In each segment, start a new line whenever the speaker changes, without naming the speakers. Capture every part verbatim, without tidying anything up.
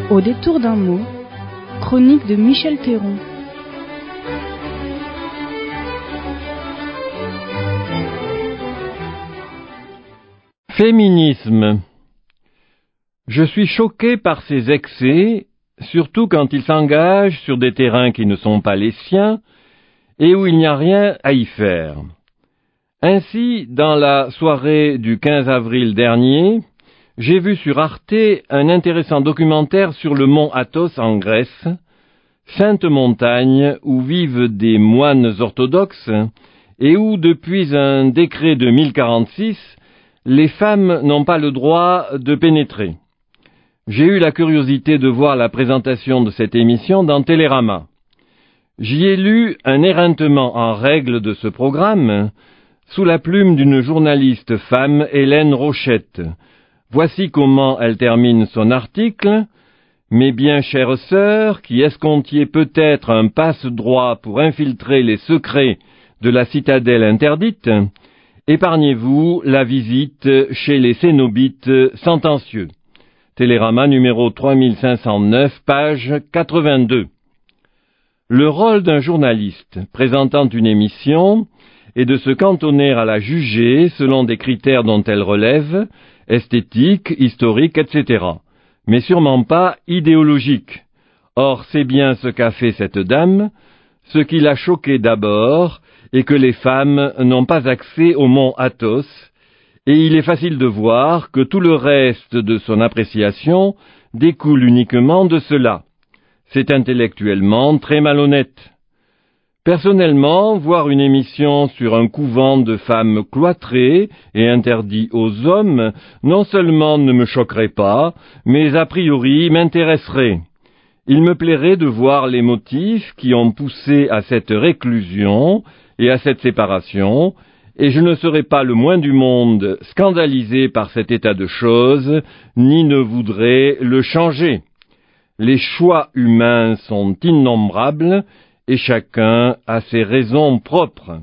Au détour d'un mot, chronique de Michel Théron.
Féminisme. Je suis choqué par ces excès, surtout quand ils s'engagent sur des terrains qui ne sont pas les siens et où il n'y a rien à y faire. Ainsi, dans la soirée du quinze avril dernier, j'ai vu sur Arte un intéressant documentaire sur le mont Athos en Grèce, sainte montagne où vivent des moines orthodoxes et où, depuis un décret de mille quarante-six, les femmes n'ont pas le droit de pénétrer. J'ai eu la curiosité de voir la présentation de cette émission dans Télérama. J'y ai lu un éreintement en règle de ce programme, sous la plume d'une journaliste femme, Hélène Rochette. Voici comment elle termine son article. « Mes bien chères sœurs, qui escomptiez peut-être un passe-droit pour infiltrer les secrets de la citadelle interdite, épargnez-vous la visite chez les cénobites sentencieux. » Télérama numéro trois mille cinq cent neuf, page quatre-vingt-deux. Le rôle d'un journaliste présentant une émission est de se cantonner à la juger selon des critères dont elle relève, esthétiques, historiques, et cetera, mais sûrement pas idéologiques. Or, c'est bien ce qu'a fait cette dame. Ce qui l'a choquée d'abord est que les femmes n'ont pas accès au mont Athos, et il est facile de voir que tout le reste de son appréciation découle uniquement de cela. C'est intellectuellement très malhonnête. Personnellement, voir une émission sur un couvent de femmes cloîtrées et interdit aux hommes, non seulement ne me choquerait pas, mais a priori m'intéresserait. Il me plairait de voir les motifs qui ont poussé à cette réclusion et à cette séparation, et je ne serais pas le moins du monde scandalisé par cet état de choses, ni ne voudrais le changer. Les choix humains sont innombrables, et chacun a ses raisons propres.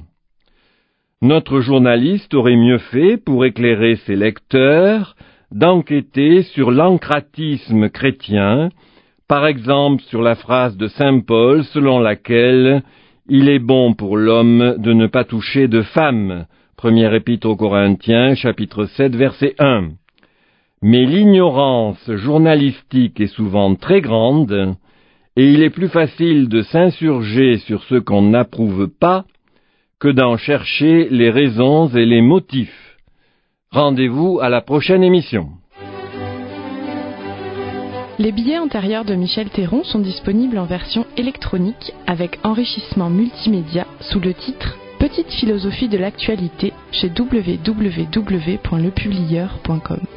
Notre journaliste aurait mieux fait, pour éclairer ses lecteurs, d'enquêter sur l'ancratisme chrétien, par exemple sur la phrase de saint Paul selon laquelle « Il est bon pour l'homme de ne pas toucher de femme » Première épître aux Corinthiens, chapitre sept, verset un. Mais l'ignorance journalistique est souvent très grande, et il est plus facile de s'insurger sur ce qu'on n'approuve pas que d'en chercher les raisons et les motifs. Rendez-vous à la prochaine émission.
Les billets antérieurs de Michel Théron sont disponibles en version électronique avec enrichissement multimédia sous le titre « Petite philosophie de l'actualité » chez w w w point le publieur point com.